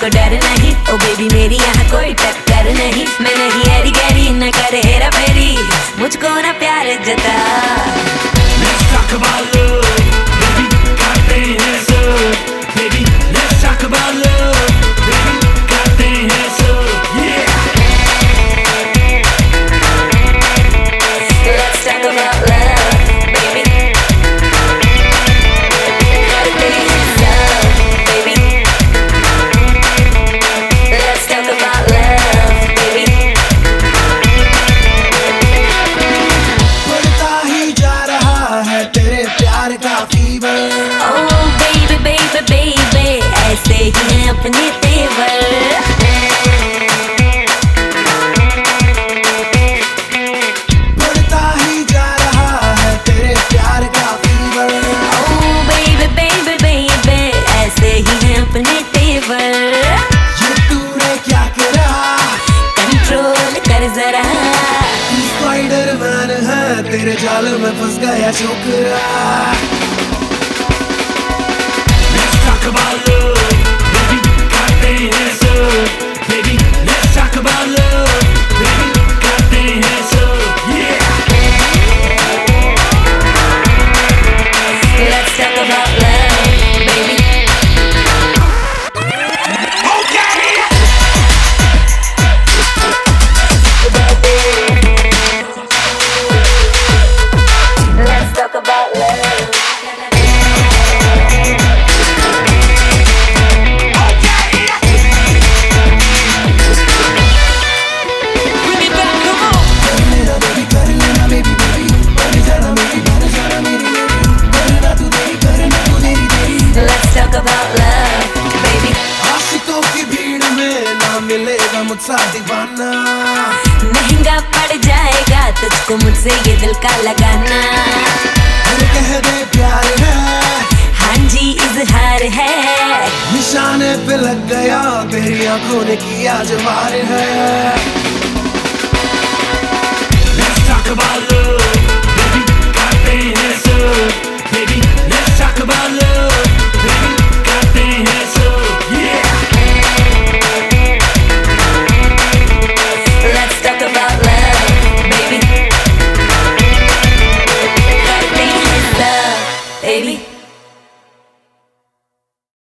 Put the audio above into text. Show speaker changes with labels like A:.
A: को डर नहीं, ओ बेबी मेरी यहाँ कोई टक्कर नहीं। मैं नहीं एरी गैरी न करे हेरा फेरी, मुझको ना प्यार जता।
B: Let's talk about love, baby, करते हैं सब, baby, let's talk about love, baby, करते हैं सब, yeah.
A: Let's talk about love, baby. करते हैं सब, baby. Let's talk about love, baby.
B: बढ़ता ही जा रहा है तेरे प्यार का fever.
A: Oh baby baby baby, ऐसे ही हैं अपने तेवर।
B: बढ़ता ही जा रहा है तेरे प्यार का fever.
A: Oh baby baby baby, ऐसे ही हैं अपने तेवर।
B: ये तूने क्या करा,
A: कंट्रोल कर जरा।
B: तू स्पाइडरमैन है, तेरे जाल में फंस गया छोकरा। Let's talk about love, baby, करते हैं सब, baby, let's talk about love, baby, करते हैं सब, yeah.
A: Let's talk about love, baby. Let's talk about love. Bring it back, come on.
B: कर लेना baby, कर लेना baby, baby, बन जाना मेरी, बन जाना मेरी, करना तू तेरी तेरी।
A: Let's talk about love, baby.
B: आशिकों की भीड़ में ना मिलेगा मुझसा दीवाना।
A: महंगा पड़ जाएगा तुझको मुझसे ये दिल का लगाना।
B: अरे कह दे प्यार है,
A: हाँ जी इजहार है।
B: निशाने पे लग गया, तेरी आंखों ने किया जवार है।